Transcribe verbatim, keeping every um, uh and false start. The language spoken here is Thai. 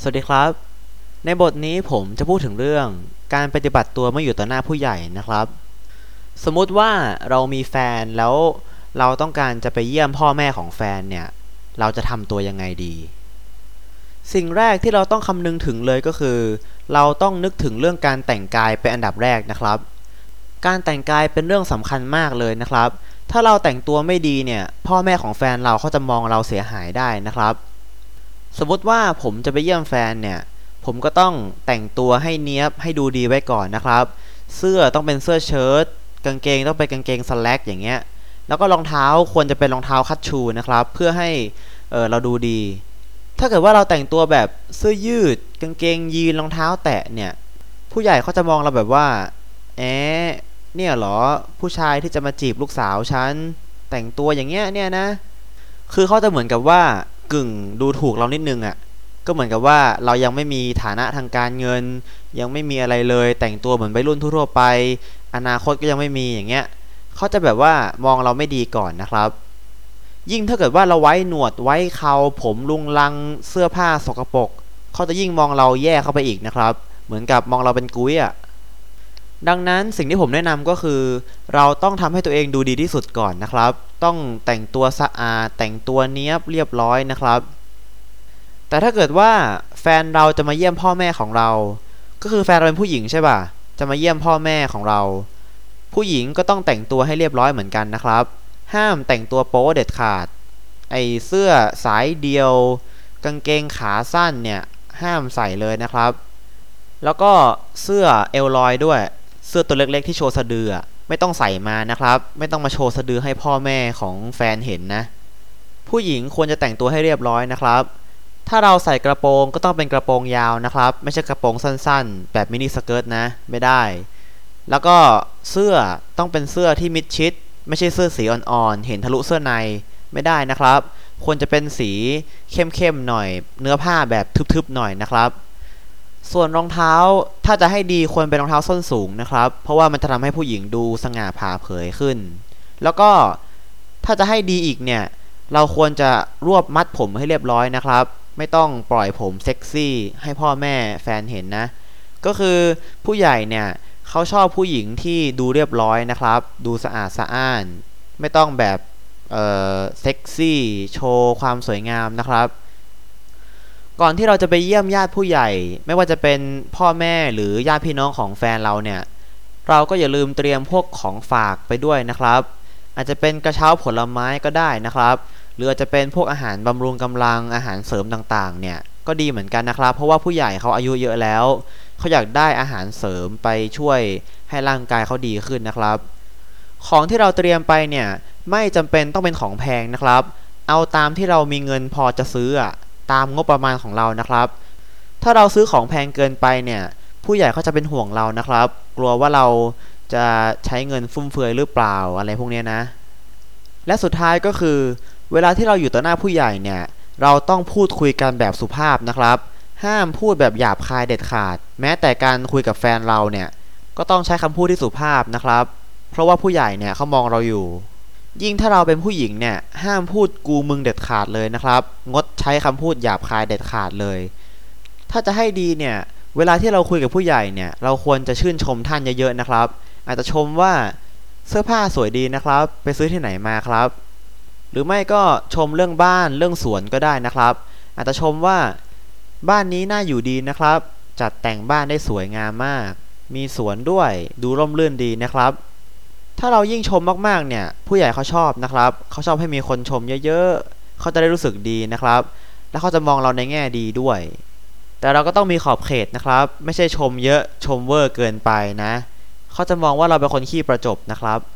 สวัสดีครับในบทนี้ผมจะพูดถึงเรื่องการปฏิบัติตัวเมื่ออยู่ต่อหน้าผู้ใหญ่นะครับสมมุติว่าเรามีแฟนแล้วเราต้องการจะไปเยี่ยมพ่อแม่ของแฟนเนี่ยเราจะทำตัวยังไงดีสิ่งแรกที่เราต้องคำนึงถึงเลยก็คือเราต้องนึกถึงเรื่องการแต่งกายเป็นอันดับแรกนะครับการแต่งกายเป็นเรื่องสำคัญมากเลยนะครับถ้าเราแต่งตัวไม่ดีเนี่ยพ่อแม่ของแฟนเราเขาจะมองเราเสียหายได้นะครับสมมติว่าผมจะไปเยี่ยมแฟนเนี่ยผมก็ต้องแต่งตัวให้เนี๊ยบให้ดูดีไว้ก่อนนะครับเสื้อต้องเป็นเสื้อเชิ้ตกางเกงต้องเป็นกางเกงสแล็กอย่างเงี้ยแล้วก็รองเท้าควรจะเป็นรองเท้าคัชชูนะครับเพื่อให้เออเราดูดีถ้าเกิดว่าเราแต่งตัวแบบเสื้อยืดกางเกงยีนรองเท้าแตะเนี่ยผู้ใหญ่เขาจะมองเราแบบว่าแอะเนี่ยเหรอผู้ชายที่จะมาจีบลูกสาวฉันแต่งตัวอย่างเงี้ยเนี่ยนะคือเขาจะเหมือนกับว่ากึ่งดูถูกเรานิดนึงอ่ะก็เหมือนกับว่าเรายังไม่มีฐานะทางการเงินยังไม่มีอะไรเลยแต่งตัวเหมือนวัยรุ่นทั่วไปอนาคตก็ยังไม่มีอย่างเงี้ยเขาจะแบบว่ามองเราไม่ดีก่อนนะครับยิ่งถ้าเกิดว่าเราไว้หนวดไว้เคราผมลุงลังเสื้อผ้าสกปรกเขาจะยิ่งมองเราแย่เข้าไปอีกนะครับเหมือนกับมองเราเป็นกุ้ยอ่ะดังนั้นสิ่งที่ผมแนะนำก็คือเราต้องทำให้ตัวเองดูดีที่สุดก่อนนะครับต้องแต่งตัวสะอาดแต่งตัวเนี๊ยบเรียบร้อยนะครับแต่ถ้าเกิดว่าแฟนเราจะมาเยี่ยมพ่อแม่ของเราก็คือแฟนเราเป็นผู้หญิงใช่ป่ะจะมาเยี่ยมพ่อแม่ของเราผู้หญิงก็ต้องแต่งตัวให้เรียบร้อยเหมือนกันนะครับห้ามแต่งตัวโป๊เด็ดขาดไอเสื้อสายเดียวกางเกงขาสั้นเนี่ยห้ามใส่เลยนะครับแล้วก็เสื้อเอลลอยด้วยเสื้อตัวเล็กๆที่โชว์สะดือไม่ต้องใส่มานะครับไม่ต้องมาโชว์สะดือให้พ่อแม่ของแฟนเห็นนะผู้หญิงควรจะแต่งตัวให้เรียบร้อยนะครับถ้าเราใส่กระโปรงก็ต้องเป็นกระโปรงยาวนะครับไม่ใช่กระโปรงสั้นๆแบบมินิสเกิร์ตนะไม่ได้แล้วก็เสื้อต้องเป็นเสื้อที่มิดชิดไม่ใช่เสื้อสีอ่อนๆเห็นทะลุเสื้อในไม่ได้นะครับควรจะเป็นสีเข้มๆหน่อยเนื้อผ้าแบบทึบๆหน่อยนะครับส่วนรองเท้าถ้าจะให้ดีควรเป็นรองเท้าส้นสูงนะครับเพราะว่ามันจะทำให้ผู้หญิงดูสง่าผ่าเผยขึ้นแล้วก็ถ้าจะให้ดีอีกเนี่ยเราควรจะรวบมัดผมให้เรียบร้อยนะครับไม่ต้องปล่อยผมเซ็กซี่ให้พ่อแม่แฟนเห็นนะก็คือผู้ใหญ่เนี่ยเขาชอบผู้หญิงที่ดูเรียบร้อยนะครับดูสะอาดสะอ้านไม่ต้องแบบเอ่อเซ็กซี่โชว์ความสวยงามนะครับก่อนที่เราจะไปเยี่ยมญาติผู้ใหญ่ไม่ว่าจะเป็นพ่อแม่หรือญาติพี่น้องของแฟนเราเนี่ยเราก็อย่าลืมเตรียมพวกของฝากไปด้วยนะครับอาจจะเป็นกระเช้าผลไม้ก็ได้นะครับหรืออาจจะเป็นพวกอาหารบำรุงกำลังอาหารเสริมต่างๆเนี่ยก็ดีเหมือนกันนะครับเพราะว่าผู้ใหญ่เขาอายุเยอะแล้วเขาอยากได้อาหารเสริมไปช่วยให้ร่างกายเขาดีขึ้นนะครับของที่เราเตรียมไปเนี่ยไม่จำเป็นต้องเป็นของแพงนะครับเอาตามที่เรามีเงินพอจะซื้อตามงบประมาณของเรานะครับถ้าเราซื้อของแพงเกินไปเนี่ยผู้ใหญ่เขาจะเป็นห่วงเรานะครับกลัวว่าเราจะใช้เงินฟุ่มเฟือยหรือเปล่าอะไรพวกนี้นะและสุดท้ายก็คือเวลาที่เราอยู่ต่อหน้าผู้ใหญ่เนี่ยเราต้องพูดคุยกันแบบสุภาพนะครับห้ามพูดแบบหยาบคายเด็ดขาดแม้แต่การคุยกับแฟนเราเนี่ยก็ต้องใช้คำพูดที่สุภาพนะครับเพราะว่าผู้ใหญ่เนี่ยเขามองเราอยู่ยิ่งถ้าเราเป็นผู้หญิงเนี่ยห้ามพูดกูมึงเด็ดขาดเลยนะครับงดใช้คำพูดหยาบคายเด็ดขาดเลยถ้าจะให้ดีเนี่ยเวลาที่เราคุยกับผู้ใหญ่เนี่ยเราควรจะชื่นชมท่านเยอะๆนะครับอาจจะชมว่าเสื้อผ้าสวยดีนะครับไปซื้อที่ไหนมาครับหรือไม่ก็ชมเรื่องบ้านเรื่องสวนก็ได้นะครับอาจจะชมว่าบ้านนี้น่าอยู่ดีนะครับจัดแต่งบ้านได้สวยงามมากมีสวนด้วยดูร่มรื่นดีนะครับถ้าเรายิ่งชมมากๆเนี่ยผู้ใหญ่เขาชอบนะครับเขาชอบให้มีคนชมเยอะๆเขาจะได้รู้สึกดีนะครับและเขาจะมองเราในแง่ดีด้วยแต่เราก็ต้องมีขอบเขตนะครับไม่ใช่ชมเยอะชมเวอร์เกินไปนะเขาจะมองว่าเราเป็นคนขี้ประจบนะครับ